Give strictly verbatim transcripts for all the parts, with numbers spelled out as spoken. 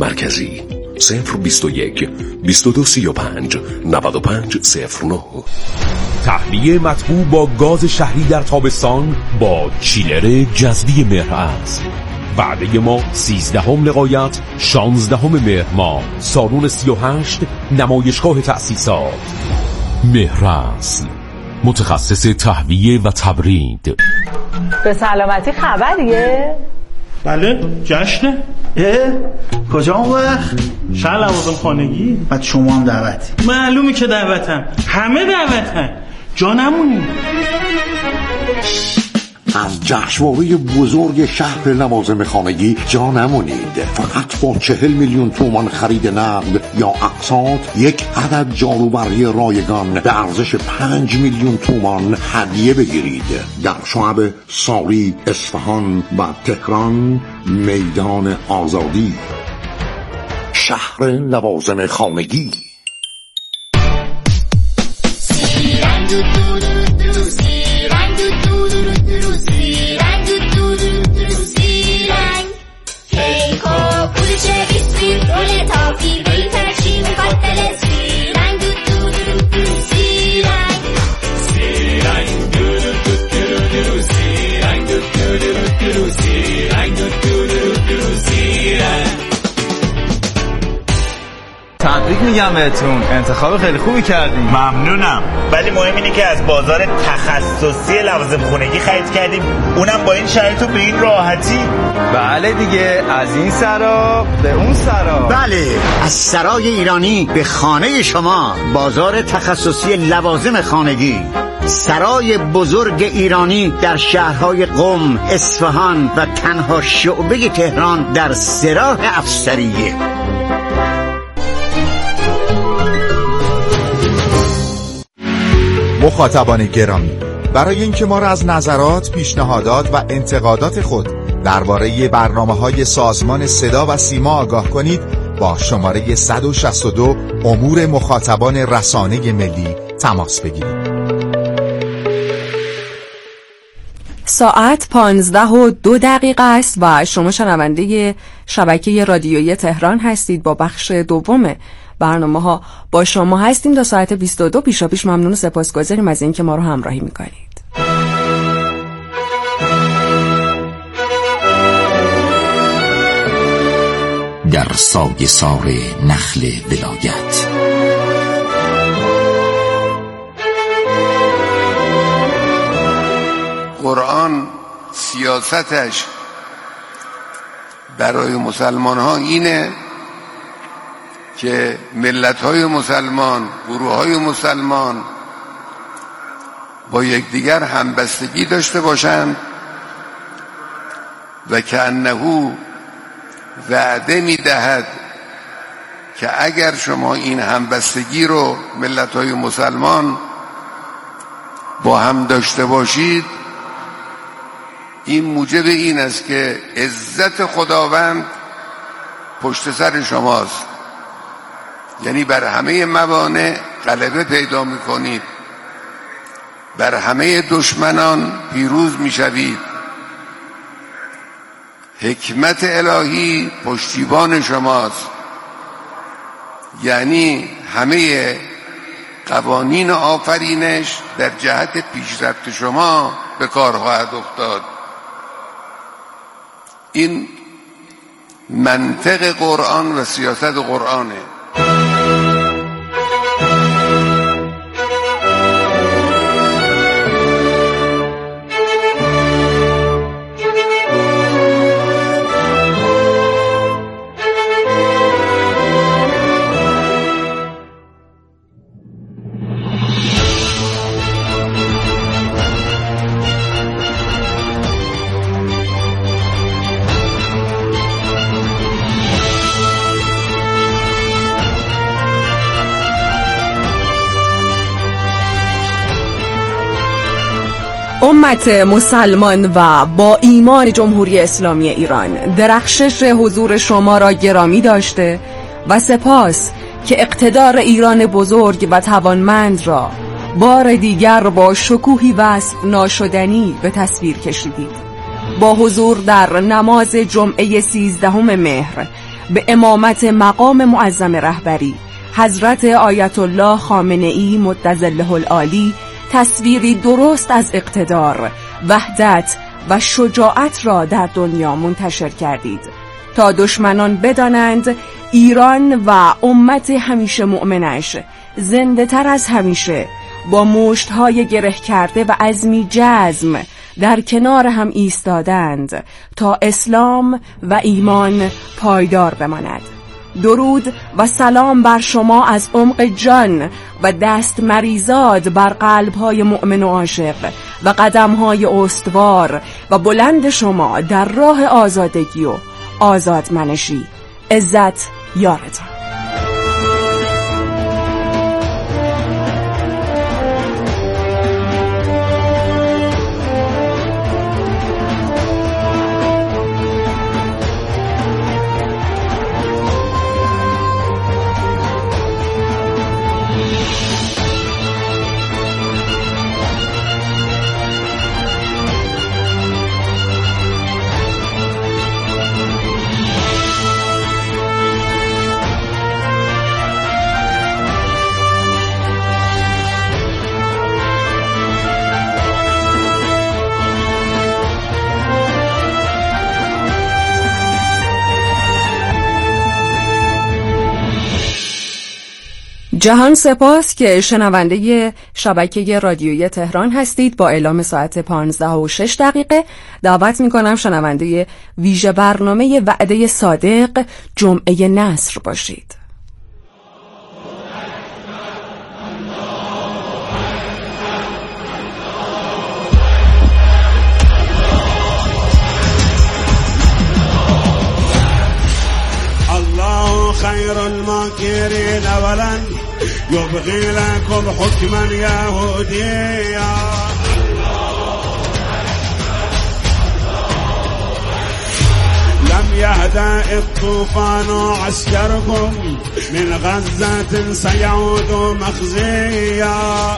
مرکزی صفر بیست و یک بیست و دو سی و پنج نود و پنج صفر نه. تهویه مطبوع با گاز شهری در تابستان با چیلر جذبی مهرعصر. وعده ما سیزدهم لقایت شانزدهم مهر ماه، سالن سی و هشت، نمایشگاه تأسیسات. مهرعصر، متخصص تهویه و تبرید. به سلامتی خبریه؟ بله، جشنه. اه؟ کجا اون وقت؟ شهر لوازم خانگی. بعد شما هم دعوتی؟ معلومی که دعوتم، همه دعوتن، جا نمونی. از جشنواره بزرگ شهر لوازم خانگی جا نمونید. فقط با چهل میلیون تومان خرید نقد یا اقساط یک عدد جاروبرقی رایگان به ارزش پنج میلیون تومان هدیه بگیرید. در شعب ساری، اصفهان و تهران، میدان آزادی. شهر لوازم خانگی. تبریک میگم بهتون، انتخاب خیلی خوبی کردیم. ممنونم، ولی مهم اینه که از بازار تخصصی لوازم خونگی خرید کردیم، اونم با این شرایط و به این راحتی. بله دیگه، از این سرا به اون سرا. بله، از سرای ایرانی به خانه شما. بازار تخصصی لوازم خانگی، سرای بزرگ ایرانی در شهرهای قم، اصفهان و تنها شعبه تهران در سراح افسریه. مخاطبان گرامی، برای اینکه ما را از نظرات، پیشنهادات و انتقادات خود درباره برنامه‌های سازمان صدا و سیما آگاه کنید، با شماره صد و شصت و دو امور مخاطبان رسانه ملی تماس بگیرید. ساعت پانزده و دو دقیقه است و شما شنونده شبکه رادیویی تهران هستید. با بخش دوم برنامه ها با شما هستیم تا ساعت بیست و دو. پیشا پیش ممنون و سپاسگزاریم از اینکه ما رو همراهی میکنید. در سایه سار نخل ولایت. قرآن سیاستش برای مسلمان ها اینه که ملت های مسلمان، گروه های مسلمان با یکدیگر همبستگی داشته باشند و که انه وعده میدهد که اگر شما این همبستگی رو ملت های مسلمان با هم داشته باشید، این موجب این است که عزت خداوند پشت سر شماست، یعنی بر همه موانع غلبه پیدا میکنید، بر همه دشمنان پیروز میشوید. حکمت الهی پشتیبان شماست، یعنی همه قوانین آفرینش در جهت پیشرفت شما به کار خواهد افتاد. این منطق قرآن و سیاست قرآنه. امت مسلمان و با ایمان جمهوری اسلامی ایران، درخشش حضور شما را گرامی داشته و سپاس که اقتدار ایران بزرگ و توانمند را بار دیگر با شکوهی وصف ناشدنی به تصویر کشیدید. با حضور در نماز جمعه سیزدهم مهر به امامت مقام معظم رهبری حضرت آیت الله خامنه‌ای مدظله العالی تصویری درست از اقتدار، وحدت و شجاعت را در دنیا منتشر کردید تا دشمنان بدانند ایران و امت همیشه مؤمنش زنده تر از همیشه با مشت‌های گره کرده و عزمی جزم در کنار هم ایستادند تا اسلام و ایمان پایدار بماند. درود و سلام بر شما از عمق جان و دست مریزاد بر قلب‌های مؤمن و عاشق و قدم‌های استوار و بلند شما در راه آزادگی و آزادمنشی. عزت یارتان. جهان سپاس که شنونده شبکه رادیویی تهران هستید. با اعلام ساعت پانزده و شش دقیقه دعوت میکنم شنونده ویژه برنامه وعده صادق جمعه نصر باشید. خير الماكرين ولن يبغي لكم حكما يهوديا لم يهدأ الطوفان عسكركم من غزة سيعود مخزيا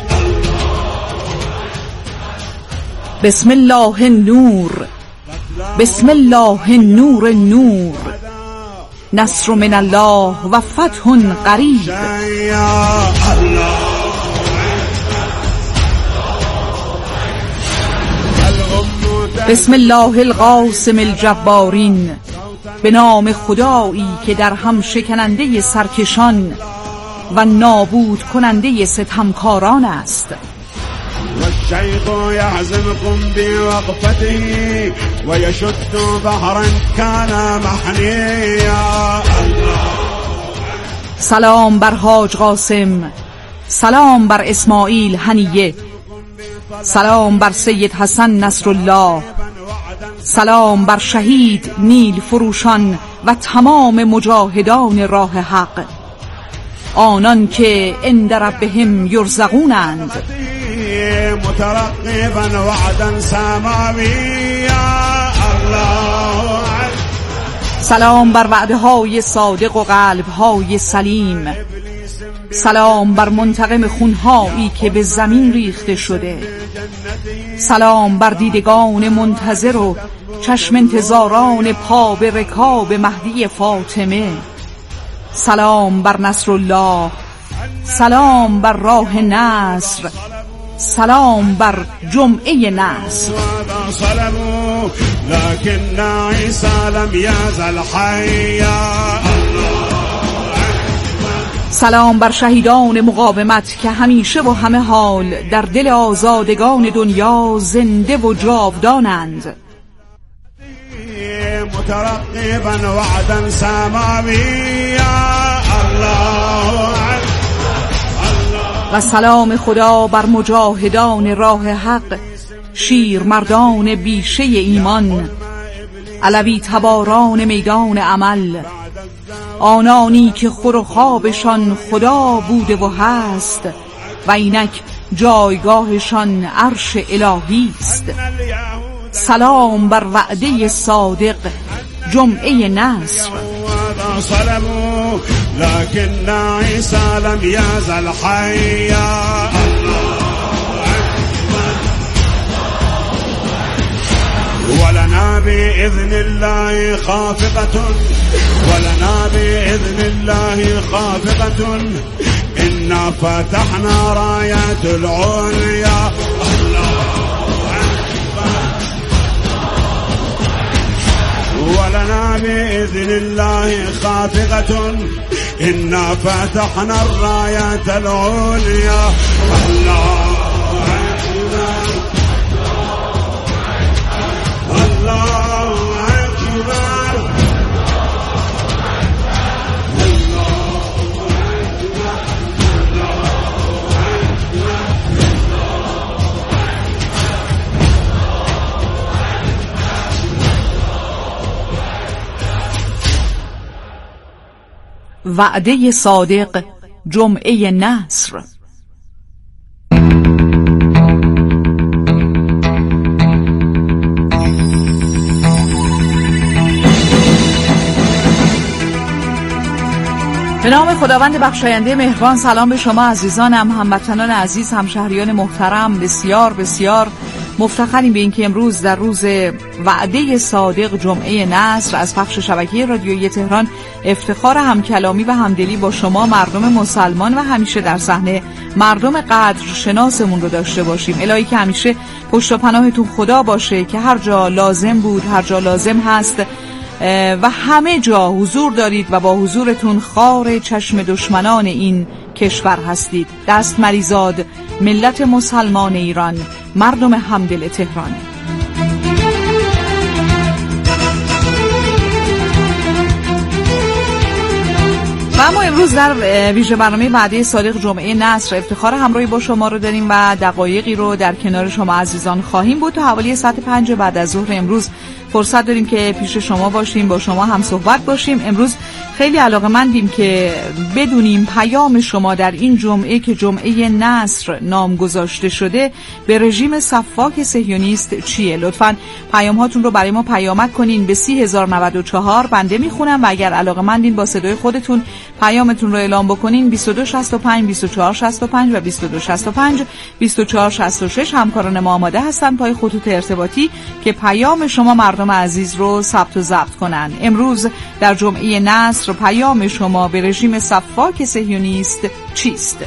بسم الله النور بسم الله النور النور نصر من الله و فتح قریب. بسم الله القاسم الجبارین، به نام خدایی که در هم شکننده سرکشان و نابود کننده ستمکاران است. والشيخ يعزمكم بوقفته ويشد بحرا كان محنيا. سلام بر حاج قاسم، سلام بر اسماعیل هنیه، سلام بر سید حسن نصرالله، سلام بر شهید نیل فروشان و تمام مجاهدان راه حق، آنان که عند ربهم یرزقونند. مترقبا وعدا سماویا. سلام بر وعده های صادق و قلب های سلیم، سلام بر منتقم خونهایی که به زمین ریخته شده، سلام بر دیدگان منتظر و چشم انتظاران پا به رکاب مهدی فاطمه، سلام بر نصر الله، سلام بر راه نصر، سلام بر جمعه نصر. لكن عيسى لم يزل حيا. سلام بر شهیدان مقاومت که همیشه و همه حال در دل آزادگان دنیا زنده و جاودانند. مترقبا وعدا سماویا. و سلام خدا بر مجاهدان راه حق، شیر مردان بیشه ایمان، علوی تباران میدان عمل، آنانی که خور و خوابشان خدا بوده و هست و اینک جایگاهشان عرش الهی است. سلام بر وعده صادق جمعه نصر. لكن عيسى لم يزل حيا. ولنا بإذن الله خافقة ولنا بإذن الله خافقة إنا فتحنا راية العليا ولنا بإذن الله خافقة إنا فتحنا الراية العليا الله أكبر الله أكبر وعده صادق جمعه نصر. به نام خداوند بخشاینده مهربان. سلام به شما عزیزانم، هموطنان عزیز، همشهریان محترم. بسیار بسیار مفتخریم به اینکه امروز در روز وعده صادق جمعه نصر از پخش شبکه رادیویی تهران افتخار همکلامی و همدلی با شما مردم مسلمان و همیشه در صحنه مردم قدر شناسمون رو داشته باشیم. الهی که همیشه پشت و پناهتون خدا باشه، که هر جا لازم بود هر جا لازم هست و همه جا حضور دارید و با حضورتون خار چشم دشمنان این کشور هستید. دست مریزاد ملت مسلمان ایران، مردم همدل تهران. و اما امروز در ویژه برنامه وعده صادق جمعه نصر افتخار همراهی با شما رو داریم و دقایقی رو در کنار شما عزیزان خواهیم بود. تا حوالی ساعت پنج بعد از ظهر امروز فرصت داریم که پیش شما باشیم، با شما هم صحبت باشیم. امروز خیلی علاقه‌مندیم که بدونیم پیام شما در این جمعه که جمعه نصر نام گذاشته شده به رژیم سفاک صهیونیست چیه. لطفاً پیام هاتون رو برای ما پیامک کنین به سی هزار و نود و چهار. بنده میخونم و اگر علاقه‌مندین با صدای خودتون پیامتون رو اعلام بکنین بیست و دو شصت و پنج بیست و چهار شصت و پنج و بیست و دو شصت و پنج بیست و چهار شصت و شش. همکاران ما آماده هستن پای خطوط ارتباطی که پیام شما مردم عزیز رو ثبت و ضبط کنن. امروز در جمعه نصر پیام شما به رژیم سفاک صهیونیست چیست؟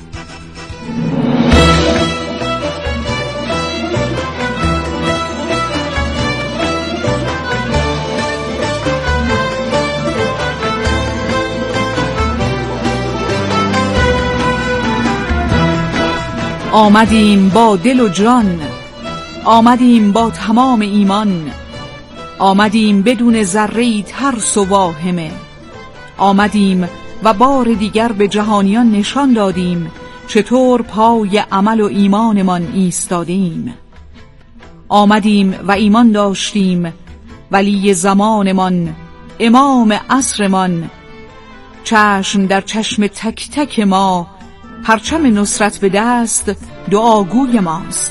آمدیم با دل و جان، آمدیم با تمام ایمان، آمدیم بدون ذره‌ای ترس و واهمه، آمدیم و بار دیگر به جهانیان نشان دادیم چطور پای عمل و ایمانمان ایستادیم. آمدیم و ایمان داشتیم ولی زمانمان، امام عصرمان، چشم در چشم تک تک ما، پرچم نصرت به دست، دعاگوی ماست.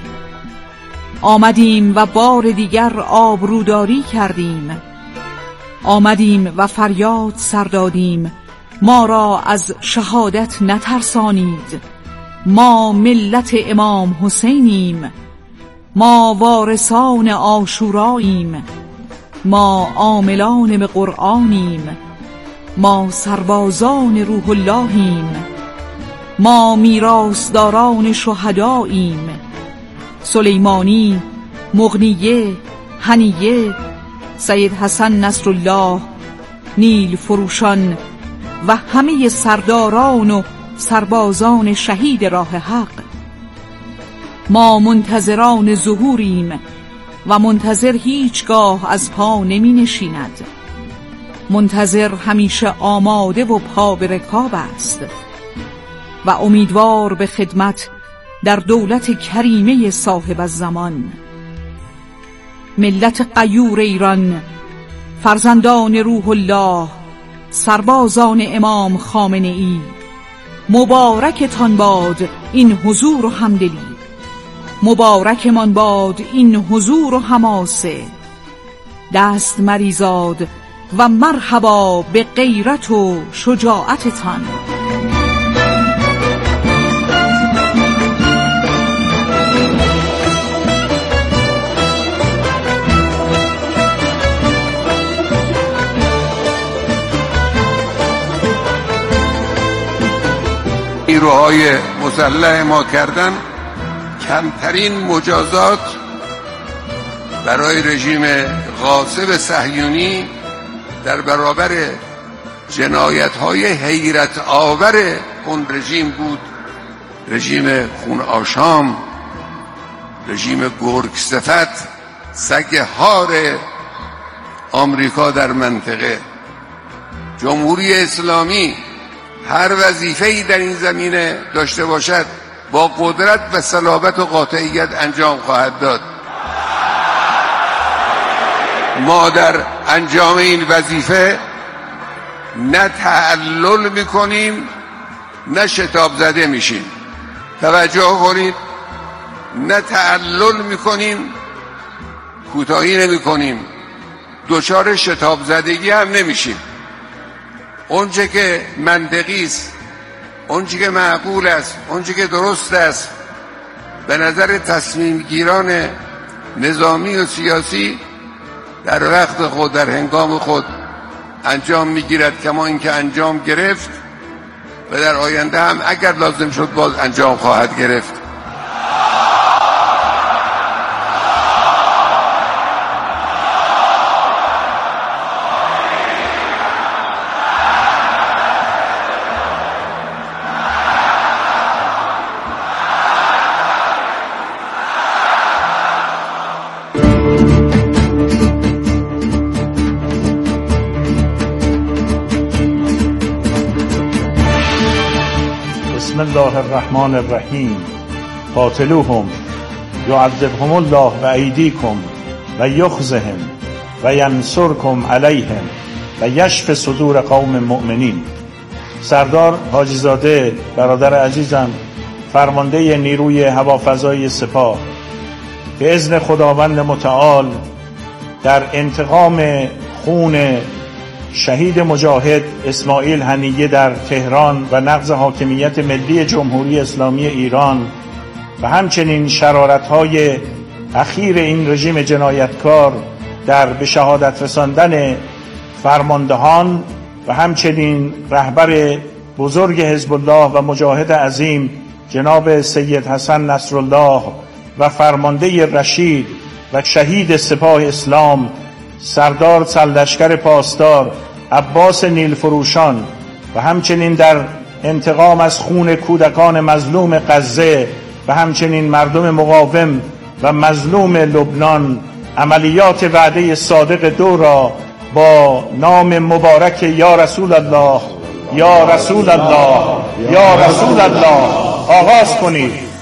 آمدیم و بار دیگر آبروداری کردیم، آمدیم و فریاد سر دادیم ما را از شهادت نترسانید، ما ملت امام حسینیم، ما وارثان عاشوراییم، ما عاملان به قرآنیم، ما سربازان روح اللهیم، ما میراثداران شهداییم، سلیمانی، مغنیه، هنیه، سید حسن نصرالله، نیل فروشان و همه سرداران و سربازان شهید راه حق. ما منتظران ظهوریم و منتظر هیچگاه از پا نمی نشیند. منتظر همیشه آماده و پا به رکاب است و امیدوار به خدمت در دولت کریمه صاحب الزمان. ملت غیور ایران، فرزندان روح الله، سربازان امام خامنه ای، مبارکتان باد این حضور و همدلی، مبارکمان باد این حضور و حماسه. دست مریزاد و مرحبا به غیرت و شجاعتتان. نیروهای مسلح ما کردن، کمترین مجازات برای رژیم غاصب صهیونی در برابر جنایت‌های حیرت آور اون رژیم بود. رژیم خون آشام، رژیم گرگ صفت، سگ هار آمریکا در منطقه. جمهوری اسلامی هر وظیفه‌ای در این زمینه داشته باشد با قدرت و صلابت و قاطعیت انجام خواهد داد. ما در انجام این وظیفه نه تعلل میکنیم نه شتاب زده میشیم. توجه کنید، نه تعلل میکنیم کوتاهی نمیکنیم، دچار شتاب زدگی هم نمیشیم. اونچه که منطقی است، اونچه که معقول است، اونچه که درست است به نظر تصمیم گیران نظامی و سیاسی در وقت خود، در هنگام خود انجام میگیرد، کما اینکه انجام گرفت و در آینده هم اگر لازم شد باز انجام خواهد گرفت. بسم الله الرحمن الرحیم. قاتلوهم یعذبهم الله و ایدیکم و یخزهم و ینصرکم علیهم و یشف صدور قوم مؤمنین. سردار حاجی زاده، برادر عزیزم، فرمانده نیروی هوافضای سپاه، به اذن خداوند متعال در انتقام خون شهید مجاهد اسماعیل هنیه در تهران و نقض حاکمیت ملی جمهوری اسلامی ایران و همچنین شرارت‌های اخیر این رژیم جنایتکار در به شهادت رساندن فرماندهان و همچنین رهبر بزرگ حزب الله و مجاهد عظیم جناب سید حسن نصرالله و فرمانده رشید و شهید سپاه اسلام سردار سرلشکر پاسدار عباس نیلفروشان و همچنین در انتقام از خون کودکان مظلوم غزه و همچنین مردم مقاوم و مظلوم لبنان عملیات وعده صادق دو را با نام مبارک یا رسول الله یا رسول الله یا رسول الله آغاز کنید.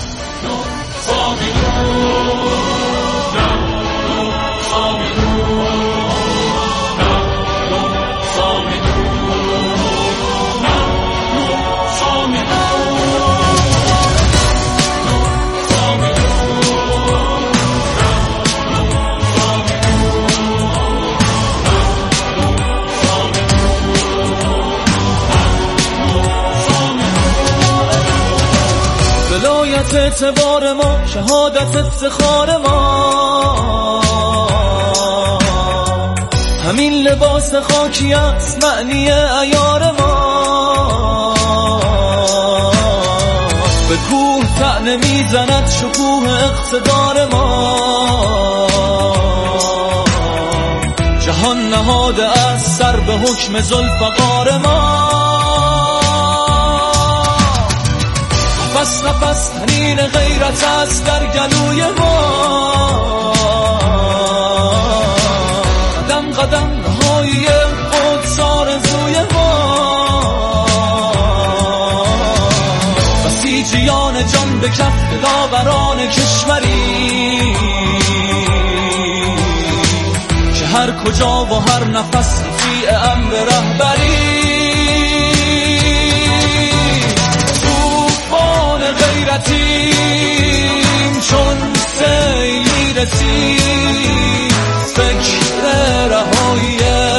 اعتبار ما، شهادت افتخار ما، همین لباس خاکی است معنی عیار ما. به کوه طعنه میزند شکوه اقتدار ما، جهان نهاده از سر به حکم ذوالفقار ما. نفس نفس تنین غیرت است در گلوی ما، قدم قدم نهایی قدس آرزوی ما. بسیجیان جان به کف دلاوران کشوری که هر کجا و هر نفس رفیع امر رهبری. غیرتیم چون سیل میرسیم، فکر رهایی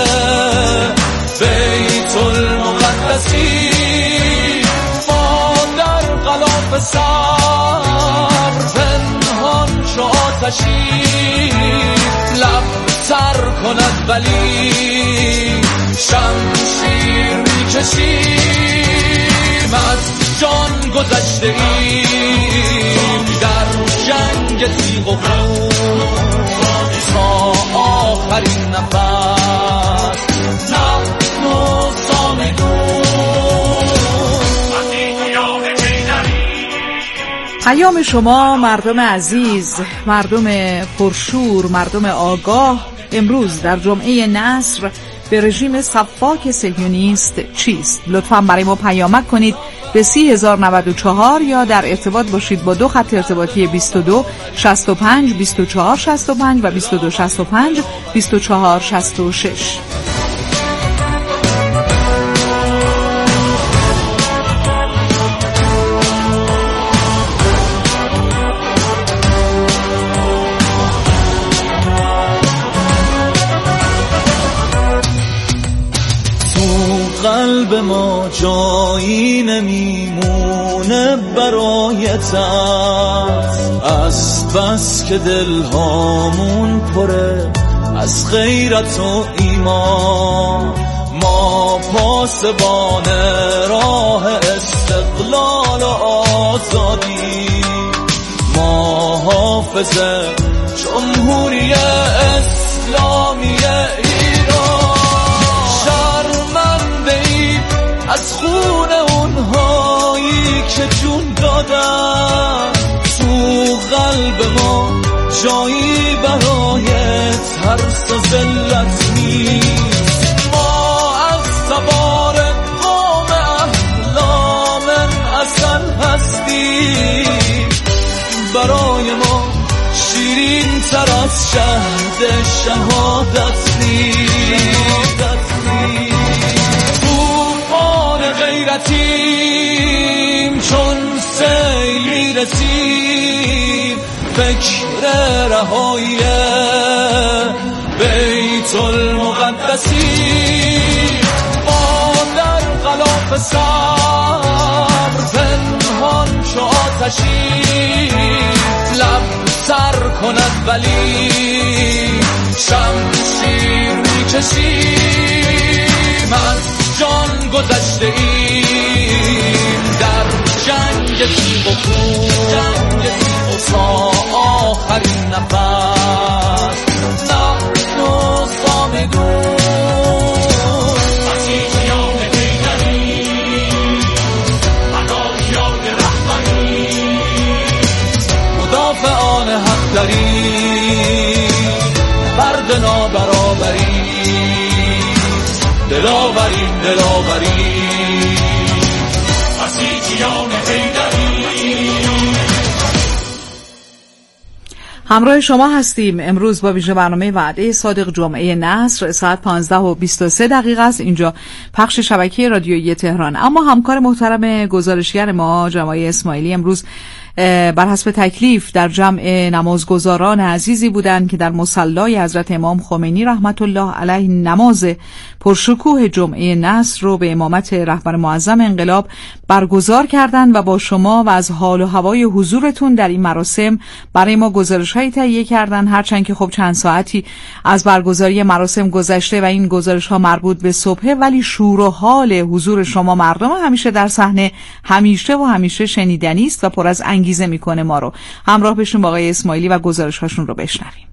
بیت المقدسی. ما در غلاف صبر پنهان چو آتشی، لب تر کند ولی شمشیر میکشیم. از جان گذشته ایم در جنگ تیغ و خون تا آخرین نفس نحن صامدون. پیام شما مردم عزیز، مردم پرشور، مردم آگاه، امروز در جمعه نصر به رژیم سفاک صهیونیست چیست؟ لطفاً برای ما پیامک کنید به سی هزار و نود و چهار یا در ارتباط باشید با دو خط ارتباطی بیست و دو شصت و پنج بیست و چهار شصت و پنج و بیست و دو شصت و پنج بیست و چهار شصت و شش. قلب ما جایی نمیمونه برایت از بس که دل هامون پره از غیرت و ایمان. ما پاسبان راه استقلال و آزادی، ما حافظ جمهوری اسلامی از خون اونهایی که جون دادن. تو قلب ما جایی برای ترس و ذلت نیست. ما از سوار قوم احلام اصل هستیم. برای ما شیرین تر از شهد شهادت نیست. غیرتیم چون سیل میرسیم فکر رهایی بیت المقدسی. ما در غلاف صبر پنهان چو آتشی لب سر کند ولی شمشیر میکشیم. از جان گذشته ایم در جنگ تیغ و خون تا آخرین نفس نحن صامدون. مسیحیان حیدری فدایان رهبری مدافعان حق داریم فرد نابرابری دلاوریم دلاوریم مسیحیان حیدری. همراه شما هستیم امروز با ویژه برنامه وعده صادق جمعه نصر. ساعت پانزده و بیست و سه دقیقه است. اینجا پخش شبکه رادیویی تهران. اما همکار محترم گزارشگر ما جمعه اسماعیلی امروز بر حسب تکلیف در جمع نمازگزاران عزیزی بودند که در مصلی حضرت امام خمینی رحمت الله علیه نماز پرشکوه جمعه نصر رو به امامت رهبر معظم انقلاب برگزار کردند و با شما و از حال و هوای حضورتون در این مراسم برای ما گزارش‌هایی تهیه کردند. هرچند که خب چند ساعتی از برگزاری مراسم گذشته و این گزارش‌ها مربوط به صبح، ولی شور و حال حضور شما مردم همیشه در صحنه همیشه و همیشه شنیدنی است و پر از انگیزه میکنه ما رو. همراه بشیم با آقای اسماعیلی و گزارش‌هاشون رو بشنویم.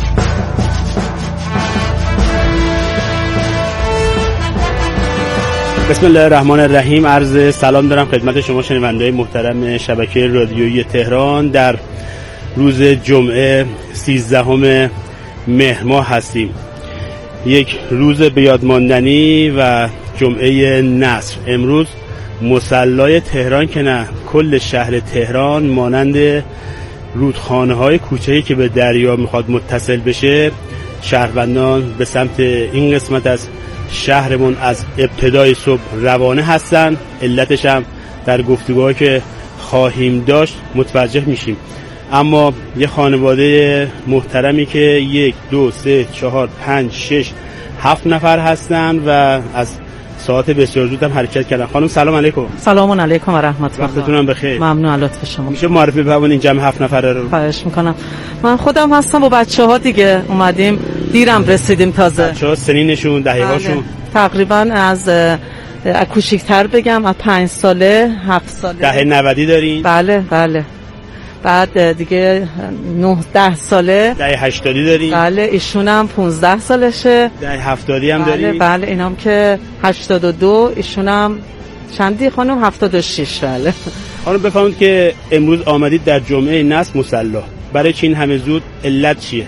بسم الله الرحمن الرحیم. عرض سلام دارم خدمت شما شنونده‌های محترم شبکه رادیویی تهران. در روز جمعه سیزدهم مهر ماه هستیم، یک روز به یاد ماندنی و جمعه نصر. امروز مصلی تهران که نه کل شهر تهران مانند رودخانه‌های کوچه‌ای که به دریا میخواد متصل بشه، شهروندان به سمت این قسمت از شهرمون از ابتدای صبح روانه هستن. علتش هم در گفتگوها که خواهیم داشت متوجه میشیم. اما یه خانواده محترمی که یک دو سه چهار پنج شش هفت نفر هستن و از ساعت بسیار زود هم حرکت کردن. خانم سلام علیکم. سلام علیکم و رحمت الله. وقتتون هم بخیر. ممنون از لطف شما. میشه معرفی بفرمایید این جمع هفت نفره رو؟ خواهش میکنم. من خودم هستم با بچه‌ها دیگه اومدیم دیرم رسیدیم تازه. بچه‌ها سنینشون دهه‌هاشون تقریبا از از کوچیک‌تر بگم، از پنج ساله، هفت ساله. دهه نودی دارین؟ بله بله. بعد دیگه نه ده ساله. دهه هشتادی دارین؟ بله ایشون هم پونزده سالشه. دهه هفتادی هم بله دارین؟ بله اینام که هشتاد و دو، ایشون هم چندی خانم هفتاد و شش. بله خانم بفرمایید که امروز آمدید در جمعه نصر مصلی، برای چین همه زود علت چیه؟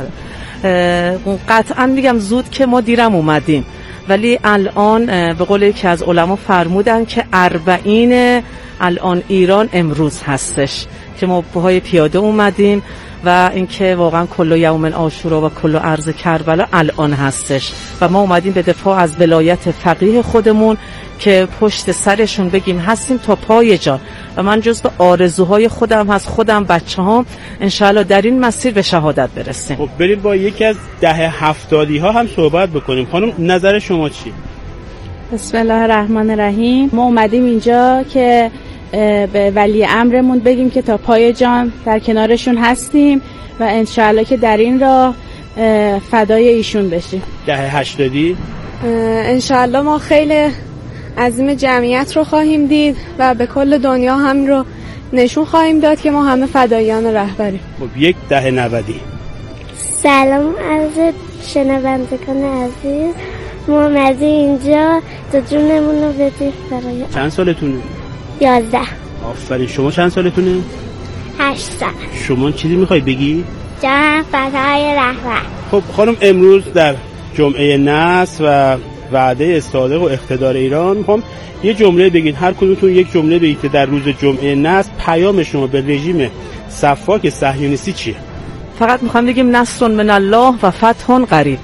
بله قطعا میگم زود که ما دیرم اومدیم، ولی الان به قول یکی از علما فرمودن که اربعین الان ایران امروز هستش که ما پاهای پیاده اومدیم و اینکه واقعا کل یوم عاشورا و کل ارض کربلا الان هستش و ما اومدیم به دفاع از ولایت فقیه خودمون که پشت سرشون بگیم هستیم تا پای جان و من جزو آرزوهای خودم هست، خودم بچه هم انشاءالله در این مسیر به شهادت برسیم. خب بریم با یکی از دهه هفتادی ها هم صحبت بکنیم. خانم نظر شما چی؟ بسم الله الرحمن الرحیم. ما اومدیم اینجا که به ولی امرمون بگیم که تا پای جان در کنارشون هستیم و انشاءالله که در این راه فدای ایشون بشیم. دهه هشتادی انشاءالله ما خیلی عظیم جمعیت رو خواهیم دید و به کل دنیا هم رو نشون خواهیم داد که ما همه فدایان رهبریم. خب یک دهه نودی. سلام عرض شنوندگان عزیز، ما اومدیم اینجا تا جونمون رو بدیم برای. چند سالتونه؟ یازده. آفرین. شما چند سالتونه؟ هشت سال. شما چیزی میخوای بگی؟ جان فدای رهبر. خب خانم امروز در جمعه نصر و وعده صادق و اقتدار ایران میخوام یه جمله بگید، هر کدومتون یک جمله بگید که در روز جمعه نصر پیام شما به رژیم صفاک صهیونیستی چیه؟ فقط میخوام بگیم نصر من الله و فتح قریب.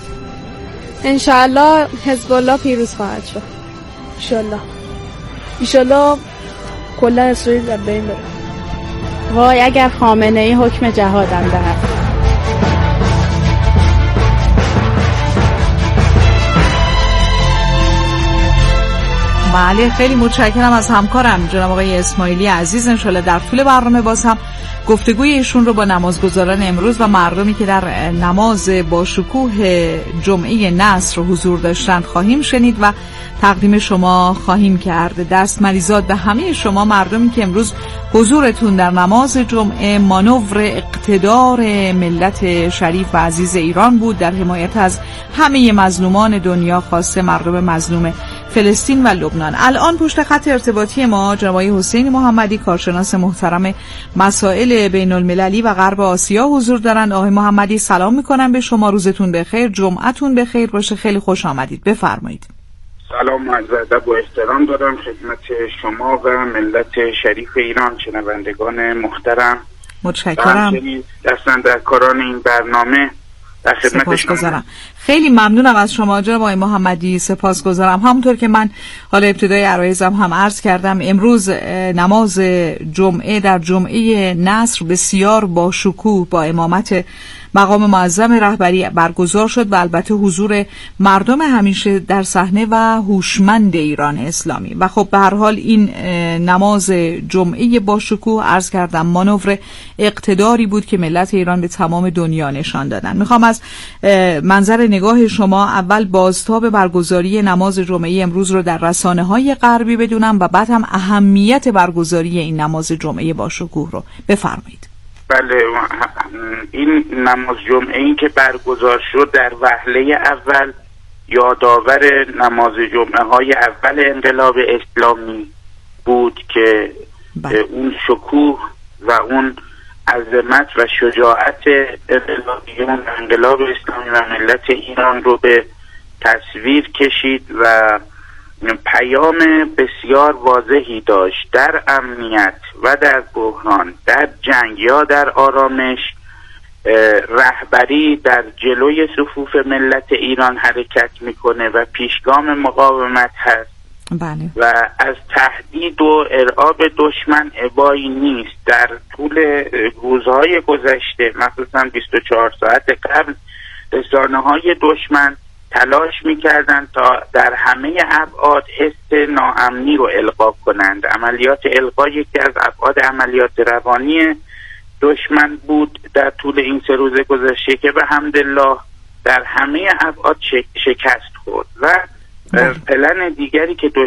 انشاءالله حزب الله پیروز خواهد شد. انشاءالله انشاءالله کلا اسرائیل در بین بره. وای اگر خامنه ای حکم جهادم دهد. بله خیلی متشکرم از همکارم جناب آقای اسماعیلی عزیز. انشالله در طول برنامه باز هم گفتگوی ایشون رو با نمازگزاران امروز و مردمی که در نماز با شکوه جمعه نصر حضور داشتند خواهیم شنید و تقدیم شما خواهیم کرد. دست مریزاد به همه شما مردمی که امروز حضورتون در نماز جمعه مانور اقتدار ملت شریف و عزیز ایران بود در حمایت از همه مظلومان دنیا، خاصه مردم مظلوم فلسطین و لبنان. الان پشت خط ارتباطی ما جناب حسین محمدی، کارشناس محترم مسائل بین المللی و غرب آسیا حضور دارند. آقای محمدی سلام میکنم به شما، روزتون بخیر، جمعتون بخیر باشه، خیلی خوش آمدید، بفرمایید. سلام عرض ادب و احترام دارم خدمت شما و ملت شریف ایران، شنوندگان محترم. متشکرم. دستاندرکاران این برنامه در خدمت شما. خیلی ممنونم از شما جناب آقای محمدی، سپاسگزارم. همونطور که من حالا ابتدای عرایزم هم عرض کردم، امروز نماز جمعه در جمعه نصر بسیار با شکوه با امامت مقام معظم رهبری برگزار شد و البته حضور مردم همیشه در صحنه و هوشمند ایران اسلامی و خب به هر حال این نماز جمعه با شکوه عرض کردم مانور اقتداری بود که ملت ایران به تمام دنیا نشان دادن. میخوام از منظر نگاه شما اول بازتاب برگزاری نماز جمعه امروز رو در رسانه‌های غربی بدونم و بعد هم اهمیت برگزاری این نماز جمعه با شکوه رو بفرمایید. بله، این نماز جمعه این که برگزار شد در وهله اول یادآور نماز جمعه های اول انقلاب اسلامی بود که بله. اون شکوه و اون عظمت و شجاعت انقلابیون انقلاب اسلامی و ملت ایران رو به تصویر کشید و پیام بسیار واضحی داشت در امنیت و در بحران، در جنگ یا در آرامش. رهبری در جلوی صفوف ملت ایران حرکت میکنه و پیشگام مقاومت هست. بله. و از تهدید و ارعاب دشمن ابایی نیست. در طول روزهای گذشته مخصوصا بیست و چهار ساعت قبل رسانه‌های دشمن تلاش میکردند تا در همه ابعاد حس ناامنی رو القا کنند. عملیات القا یکی از ابعاد عملیات روانی دشمن بود در طول این سه روز گذشته که به حمدالله در همه ابعاد شکست خورد و پلن دیگری که